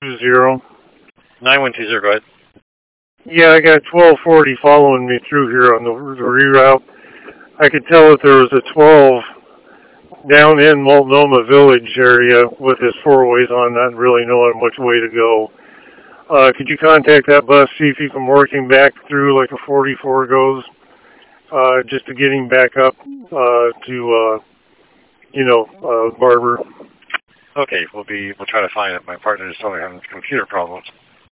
9120, go ahead. Yeah, I got 1240 following me through here on the reroute. I could tell that there was a 12 down in Multnomah Village area with his four-ways on, not really knowing which way to go. Could you contact that bus, see if you can work him back through like a 44 goes, just to get him back up to, Barber? Okay, we'll try to find it. My partner is only having computer problems.